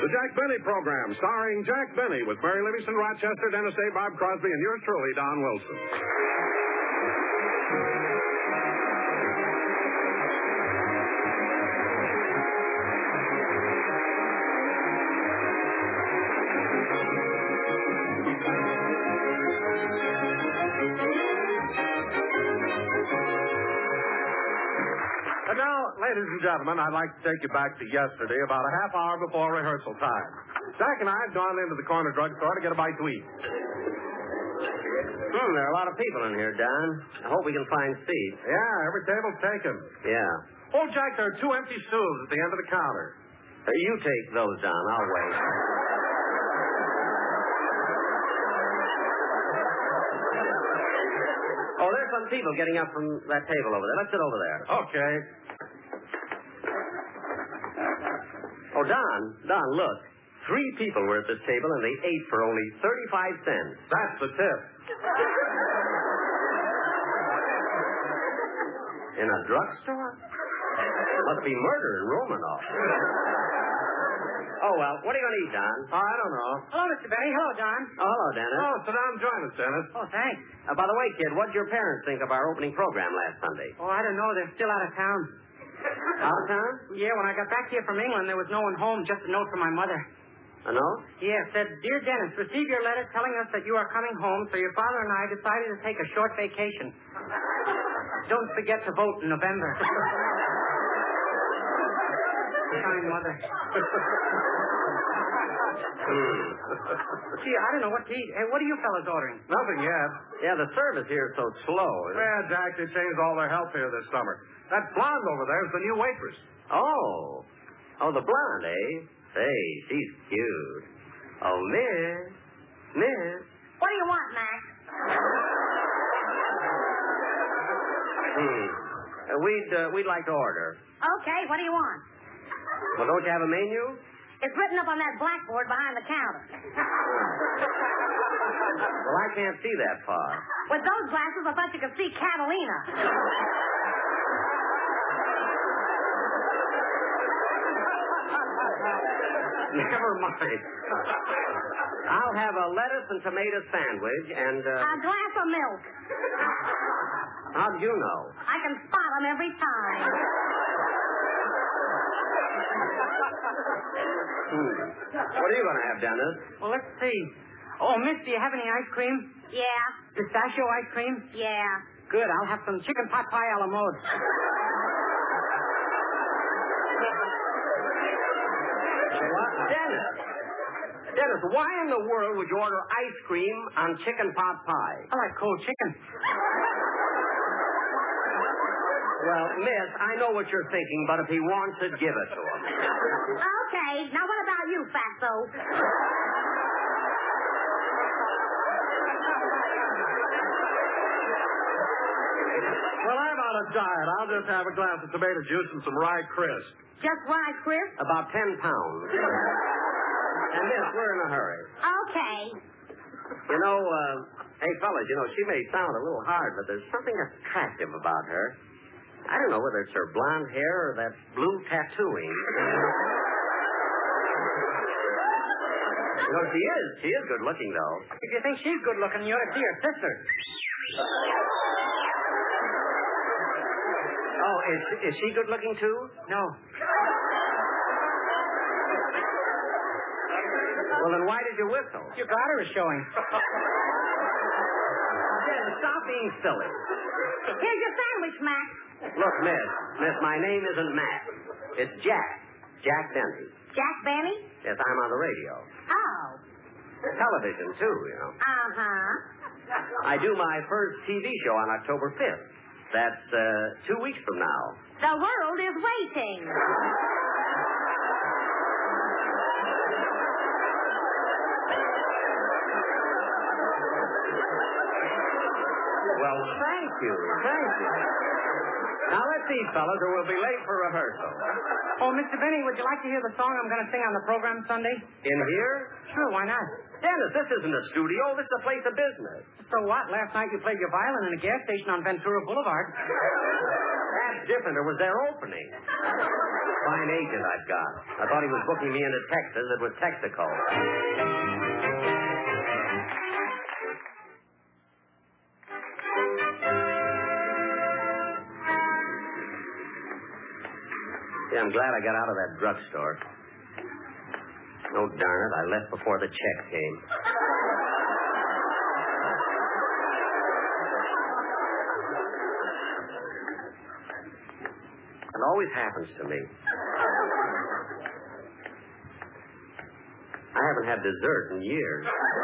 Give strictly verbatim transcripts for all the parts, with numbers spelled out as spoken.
The Jack Benny Program, starring Jack Benny with Mary Livingston Rochester, Dennis A. Bob Crosby, and yours truly, Don Wilson. And now, ladies and gentlemen, I'd like to take you back to yesterday, about a half hour before rehearsal time. Jack and I had gone into the corner drugstore to get a bite to eat. Hmm, there are a lot of people in here, Don. I hope we can find seats. Yeah, every table's taken. Yeah. Oh, Jack, there are two empty stools at the end of the counter. Uh, you take those, Don. I'll wait. Oh, there's some people getting up from that table over there. Let's sit over there. Okay. Oh, Don, Don, look. Three people were at this table, and they ate for only thirty-five cents. That's the tip. In a drugstore? Must be murder in Romanoff. Oh, well, what are you going to eat, Don? Oh, I don't know. Hello, Mister Benny. Hello, Don. Oh, hello, Dennis. Oh, sit down and join us, Dennis. Oh, thanks. Uh, by the way, kid, what did your parents think of our opening program last Sunday? Oh, I don't know. They're still out of town. Out of town? Yeah, when I got back here from England, there was no one home, just a note from my mother. A note? Yeah, it said, Dear Dennis, receive your letter telling us that you are coming home, so your father and I decided to take a short vacation. Don't forget to vote in November. Kind mother. Gee, I don't know what to eat. Hey, what are you fellas ordering? Nothing yet. Yeah, the service here is so slow. Isn't it? Well, Jack, they changed all their help here this summer. That blonde over there is the new waitress. Oh. Oh, the blonde, eh? Say, she's cute. Oh, miss. Miss. What do you want, Max? Hmm. Uh, we'd, uh, we'd like to order. Okay, what do you want? Well, don't you have a menu? It's written up on that blackboard behind the counter. Well, I can't see that far. With those glasses, I thought you could see Catalina. Never mind. I'll have a lettuce and tomato sandwich and, uh... A glass of milk. How do you know? I can spot them every time. Hmm. What are you going to have, Dennis? Well, let's see. Oh, miss, do you have any ice cream? Yeah, Pistachio ice cream? yeah. Good, I'll have some chicken pot pie a la mode. What? Dennis. Dennis, why in the world would you order ice cream on chicken pot pie? I like cold chicken. Well, miss, I know what you're thinking, but if he wants it, give it to him. Okay, now what about you, Fatso? Well, I'm on a diet. I'll just have a glass of tomato juice and some rye crisp. Just rye crisp? About ten pounds. And miss, we're in a hurry. Okay. You know, uh, hey, fellas, you know, she may sound a little hard, but there's something attractive about her. I don't know whether it's her blonde hair or that blue tattooing. You know, she is. She is good looking, though. If you think she's good looking, you ought to see her sister. Oh, is, is she good looking, too? No. Well, then why did you whistle? Your garter is showing. Jen, stop being silly. Here's your sandwich, Max. Look, miss, miss, my name isn't Matt. It's Jack. Jack Benny. Jack Benny? Yes, I'm on the radio. Oh. Television, too, you know. Uh-huh. I do my first T V show on October fifth. That's uh, two weeks from now. The world is waiting. Well, thank you. Thank you. Now, let's see, fellas, or we'll be late for rehearsal. Oh, Mister Benny, would you like to hear the song I'm going to sing on the program Sunday? In here? Sure, why not? Dennis, this isn't a studio. This is a place of business. So what? Last night you played your violin in a gas station on Ventura Boulevard. That's different. It was their opening. fine agent I've got. I thought he was booking me into Texas. It was Texaco. Yeah, I'm glad I got out of that drugstore. No, darn it, I left before the check came. It always happens to me. I haven't had dessert in years.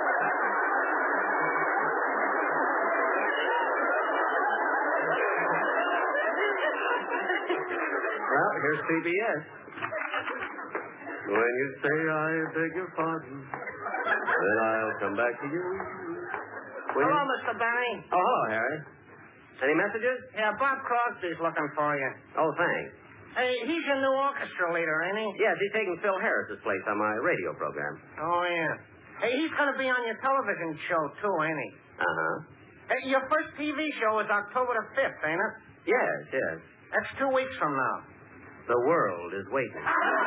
Well, here's C B S. When you say I beg your pardon, then I'll come back to you. Will Hello, you? Mister Benny. Oh, hello, Harry. Any messages? Yeah, Bob Crosby's looking for you. Oh, thanks. Hey, he's your new orchestra leader, ain't he? Yes, he's taking Phil Harris's place on my radio program. Oh, yeah. Hey, he's going to be on your television show, too, ain't he? Uh-huh. Hey, your first T V show is October the fifth, ain't it? Yes, yes. That's two weeks from now. The world is waiting.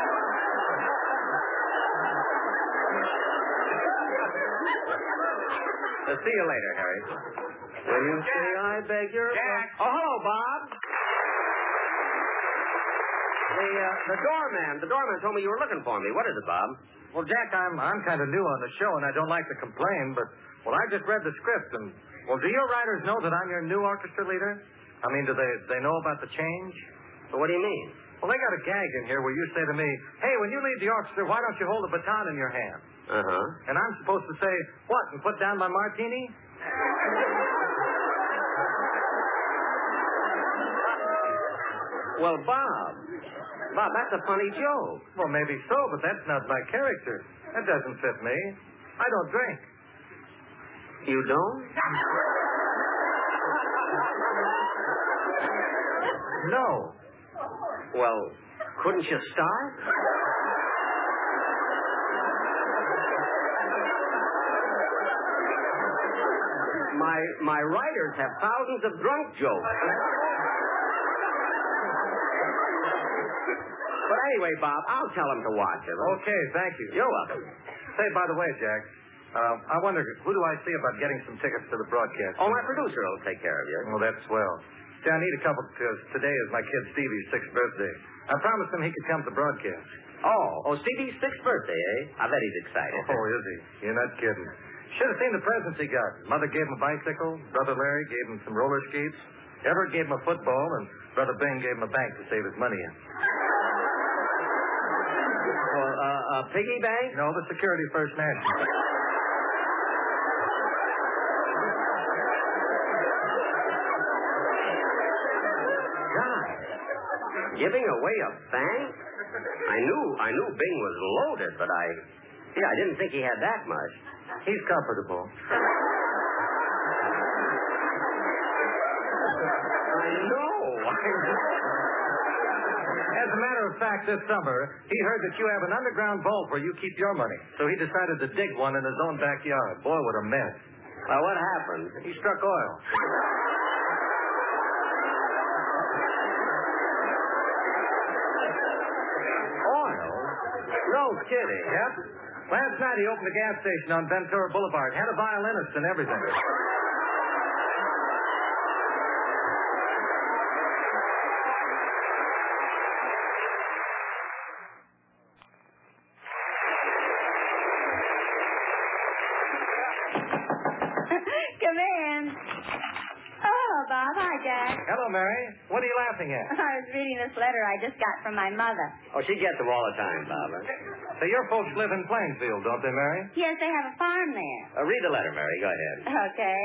Uh, see you later, Harry. When you say I beg your... Jack. Oh, hello, Bob. The, uh, the doorman. The doorman told me you were looking for me. What is it, Bob? Well, Jack, I'm I'm kind of new on the show, and I don't like to complain, but, well, I just read the script, and, well, do your writers know that I'm your new orchestra leader? I mean, do they they know about the change? Well, what do you mean? Well, they got a gag in here where you say to me, hey, when you leave the orchestra, why don't you hold the baton in your hand? Uh-huh. And I'm supposed to say, what, and put down my martini? Well, Bob. Bob, that's a funny joke. Well, maybe so, but that's not my character. That doesn't fit me. I don't drink. You don't? No. Well, couldn't you start? My my writers have thousands of drunk jokes. But anyway, Bob, I'll tell him to watch it. Okay, thank you. You're welcome. Say, by the way, Jack, uh, I wonder, who do I see about getting some tickets to the broadcast? Oh, my producer will take care of you. Well, that's swell. See, I need a couple because today is my kid Stevie's sixth birthday. I promised him he could come to the broadcast. Oh, oh, Stevie's sixth birthday, eh? I bet he's excited. Oh, is he? You're not kidding. Should have seen the presents he got. Mother gave him a bicycle. Brother Larry gave him some roller skates. Everett gave him a football, and Brother Bing gave him a bank to save his money in. Well, uh, a piggy bank? No, the Security First National. God, giving away a bank? I knew, I knew Bing was loaded, but I, yeah, I didn't think he had that much. He's comfortable. I know. As a matter of fact, this summer, he heard that you have an underground vault where you keep your money. So he decided to dig one in his own backyard. Boy, what a mess. Well, what happened? He struck oil. Oil? No kidding. Yep. Last night he opened a gas station on Ventura Boulevard. Had a violinist and everything. Come in. Oh, Bob. Hi, Jack. Hello, Mary. What are you laughing at? I was reading this letter I just got from my mother. Oh, she gets them all the time, Barbara. So your folks live in Plainfield, don't they, Mary? Yes, they have a farm there. Uh, read the letter, Mary. Go ahead. Okay.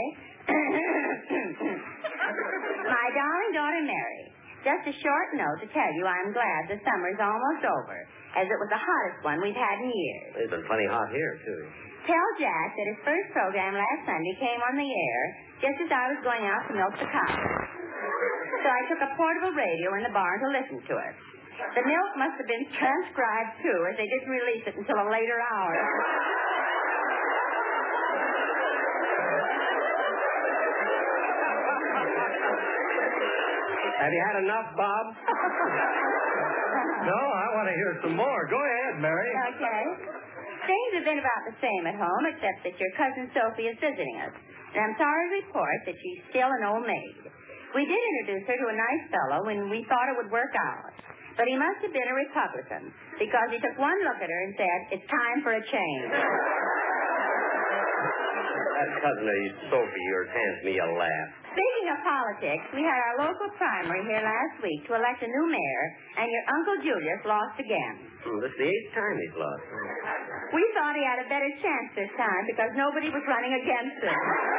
My darling daughter Mary, just a short note to tell you I'm glad the summer's almost over, as it was the hottest one we've had in years. It's been plenty hot here, too. Tell Jack that his first program last Sunday came on the air just as I was going out to milk the cows. So I took a portable radio in the barn to listen to it. The milk must have been transcribed, too, as they didn't release it until a later hour. Have you had enough, Bob? No, I want to hear some more. Go ahead, Mary. Okay. Things have been about the same at home, except that your cousin Sophie is visiting us. And I'm sorry to report that she's still an old maid. We did introduce her to a nice fellow when we thought it would work out. But he must have been a Republican, because he took one look at her and said, it's time for a change. That cousin of Sophie of yours hands me a laugh. Speaking of politics, we had our local primary here last week to elect a new mayor, and your Uncle Julius lost again. Hmm, this is the eighth time he's lost. We thought he had a better chance this time because nobody was running against him.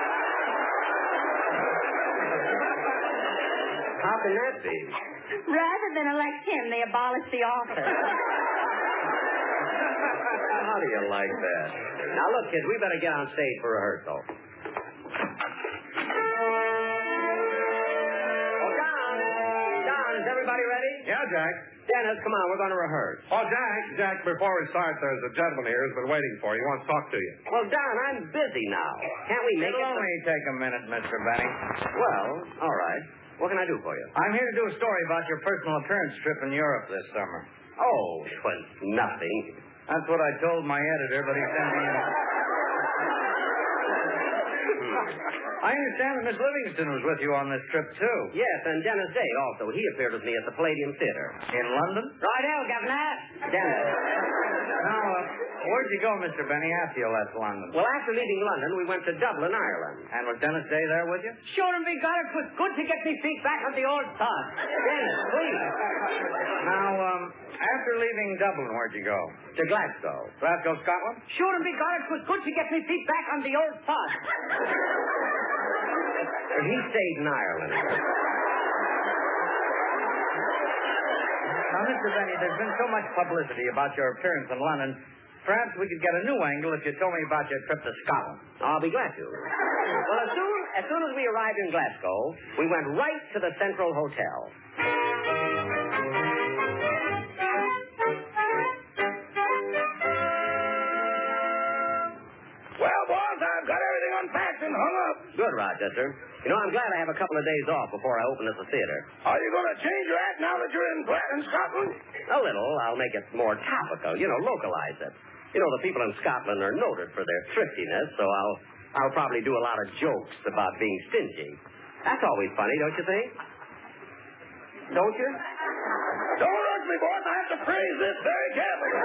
How can that be? Rather than elect him, they abolished the office. How do you like that? Now, look, kids, we better get on stage for rehearsal. Oh, Don! Don, is everybody ready? Yeah, Jack. Dennis, come on, we're going to rehearse. Oh, Jack, Jack, before we start, there's a gentleman here who's been waiting for you. He wants to talk to you. Well, Don, I'm busy now. Can't we make It'll it... only take a minute, Mister Benny. Well, all right. What can I do for you? I'm here to do a story about your personal appearance trip in Europe this summer. Oh, it was nothing. That's what I told my editor, but he sent me in. I understand that Miss Livingston was with you on this trip, too. Yes, and Dennis Day also. He appeared with me at the Palladium Theater. In London? Righto, Governor. Dennis. Now, uh, where'd you go, Mister Benny, after you left London? Well, after leaving London, we went to Dublin, Ireland. And was Dennis Day there with you? Sure and be God, it was good to get me feet back on the old sod. Dennis, please. Now, um, after leaving Dublin, where'd you go? To Glasgow. Glasgow, Scotland? Sure and be God, it was good to get me feet back on the old sod. He stayed in Ireland. Now, Mister Benny, there's been so much publicity about your appearance in London. Perhaps we could get a new angle if you told me about your trip to Scotland. I'll be glad to. Well, as soon as, soon as we arrived in Glasgow, we went right to the Central Hotel. Well, boss, I've got everything unpacked and hung up. Good, Rochester. You know, I'm glad I have a couple of days off before I open at the theater. Are you going to change your act now that you're in in Scotland? A little. I'll make it more topical. You know, localize it. You know, the people in Scotland are noted for their thriftiness, so I'll I'll probably do a lot of jokes about being stingy. That's always funny, don't you think? Don't you? Don't rush me, boss. I have to phrase this very carefully.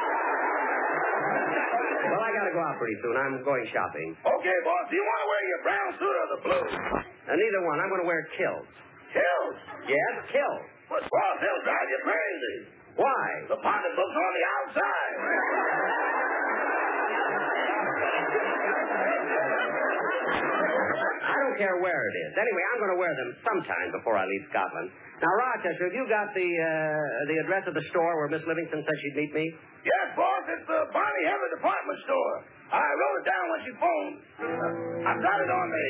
Well, I gotta go out pretty soon. I'm going shopping. Okay, boss. Do you want to wear your brown suit or the blue? Uh, neither one. I'm going to wear kilts. Kills. Yes, kilts. But, boss, they'll drive you crazy. Why? The pocketbook's on the outside. I don't care where it is. Anyway, I'm going to wear them sometime before I leave Scotland. Now, Rochester, have you got the uh, the address of the store where Miss Livingston said she'd meet me? Yes, boss. It's the Barney Heather department store. I wrote it down when she phoned. Uh, I've got it on me.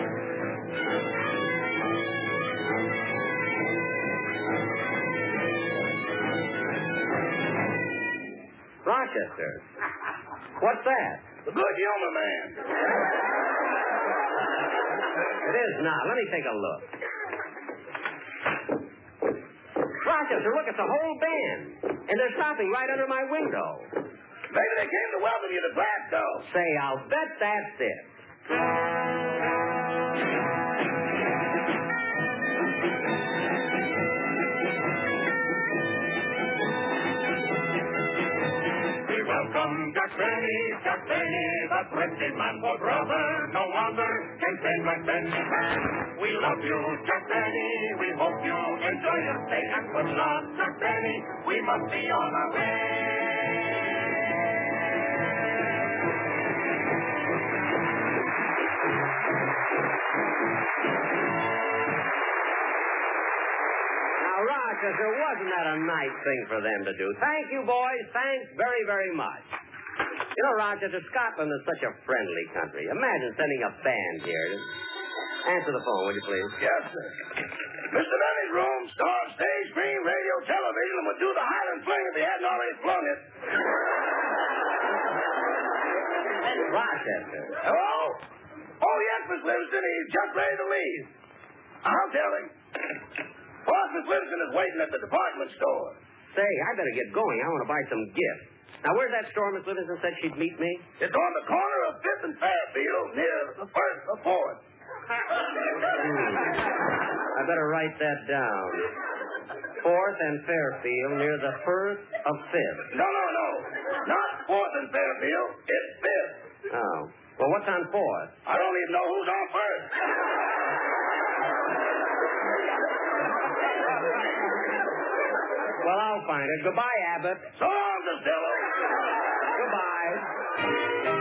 Rochester. What's that? The good humor man. It is not. Let me take a look. Rochester, look, it's a whole band. And they're stopping right under my window. Maybe they came to welcome you to Glasgow. Say, I'll bet that's it. We welcome Jack Benny, Jack Benny, the thrifty man for brother. No other can say like Benny. We love you, Jack Benny. We hope you enjoy your stay. And good luck, Jack Benny. We must be on our way. Rochester, wasn't that a nice thing for them to do? Thank you, boys. Thanks very, very much. You know, Rochester, Scotland is such a friendly country. Imagine sending a band here. Answer the phone, would you please? Yes, sir. Mister Benny's room, star, stage, screen, radio, television, and would do the Highland fling if he hadn't already flung it. Rochester. Hello? Oh, yes, Miss Livingston. He's just ready to leave. I'll tell him. Boss, Miss Livingston is waiting at the department store. Say, I better get going. I want to buy some gifts. Now, where's that store Miss Livingston said she'd meet me? It's on the corner of Fifth and Fairfield near the first of Fourth. Hmm. I better write that down. Fourth and Fairfield near the first of Fifth. No, no, no. Not Fourth and Fairfield. It's Fifth. Oh. Well, what's on Fourth? I don't even know who's on first. Well, I'll find it. Goodbye, Abbott. So long, Costello. Goodbye.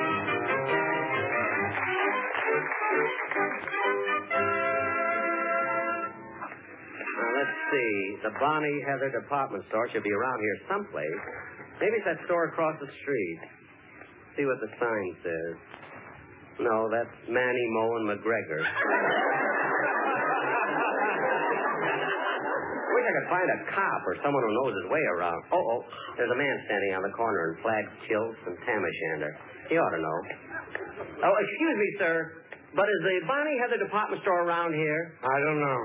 Now, let's see. The Bonnie Heather department store should be around here someplace. Maybe it's that store across the street. See what the sign says. No, that's Manny, Moe, and McGregor. Wish I could find a cop or someone who knows his way around. Oh, oh, there's a man standing on the corner in plaid kilts and tam o' shanter. He ought to know. Oh, excuse me, sir, but is the Bonnie Heather department store around here? I don't know.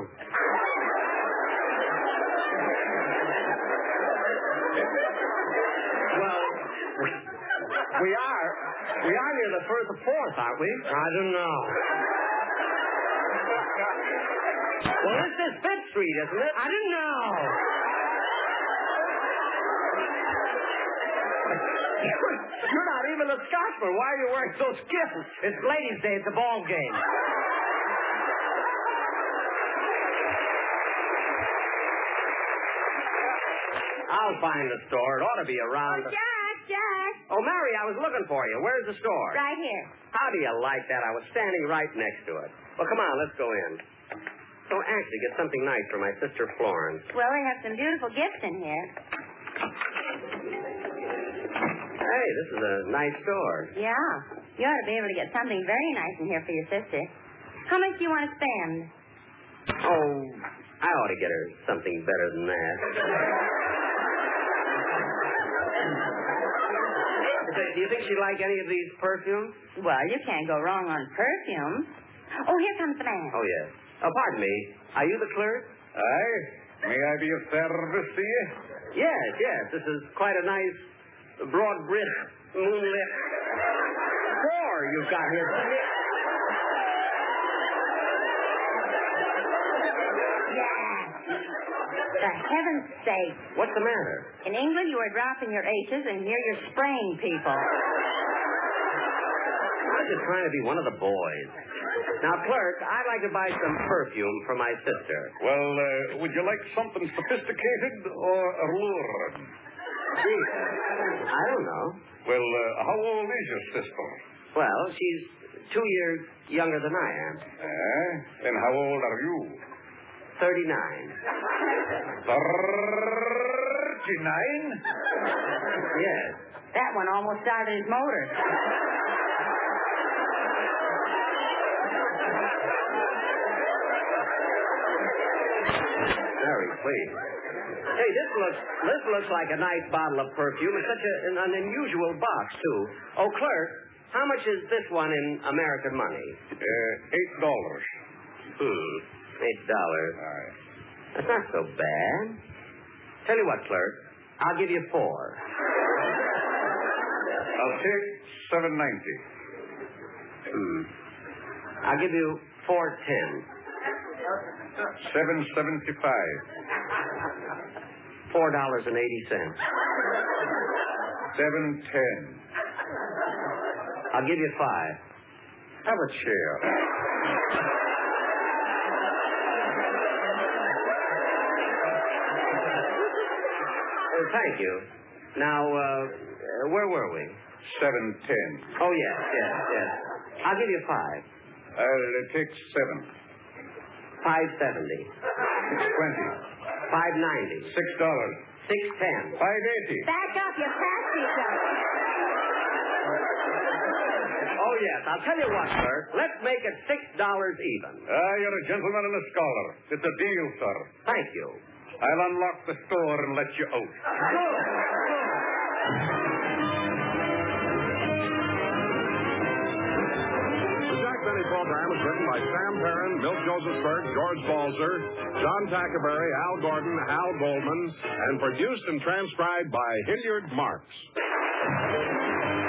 Well, we are. We are near the first of Fourth, aren't we? I don't know. Well, this is Fifth Street, isn't it? I didn't know. You're not even a Scotsman. Why are you wearing so stiff? It's Ladies' Day. It's a ball game. I'll find the store. It ought to be around. Oh, Jack, Jack. Oh, Mary, I was looking for you. Where's the store? Right here. How do you like that? I was standing right next to it. Well, come on, let's go in. So, actually, get something nice for my sister Florence. Well, we have some beautiful gifts in here. Hey, this is a nice store. Yeah. You ought to be able to get something very nice in here for your sister. How much do you want to spend? Oh, I ought to get her something better than that. Do you think she'd like any of these perfumes? Well, you can't go wrong on perfumes. Oh, here comes the man. Oh, yes. Oh, pardon me. Are you the clerk? Aye. May I be of service to you? Yes, yes. This is quite a nice, broad bridge, moonlit store you've got here. For heaven's sake. What's the matter? In England, you are dropping your H's, and here you're spraying people. I'm just trying to be one of the boys. Now, clerk, I'd like to buy some perfume for my sister. Well, uh, would you like something sophisticated or alluring? Gee, I don't know. Well, uh, how old is your sister? Well, she's two years younger than I am. Eh? And how old are you? Thirty-nine. Thirty-nine? Yes. That one almost started his motor. Very please. Hey, this looks this looks like a nice bottle of perfume. It's such a, an, an unusual box, too. Oh, clerk, how much is this one in American money? Uh, eight dollars. Hmm, eight dollars. Aye. That's not so bad. Tell you what, clerk, I'll give you four. I'll take seven ninety. Hmm. I'll give you four ten. Seven seventy-five. Four dollars and eighty cents. Seven ten. I'll give you five. Have a chair. Oh, thank you. Now, uh, where were we? Seven ten. Oh, yes, yes, yes. I'll give you five. I'll take seven. Five seventy. Six twenty. Five ninety. Six dollars. Six ten. Five eighty. Back up, you fast each other. Oh, yes. I'll tell you what, sir. Let's make it six dollars even. Ah, you're a gentleman and a scholar. It's a deal, sir. Thank you. I'll unlock the store and let you out. Good. The Jack Benny program is written by Sam Perrin, Milt Josephsberg, George Balzer, John Tackerberry, Al Gordon, Hal Goldman, and produced and transcribed by Hilliard Marks.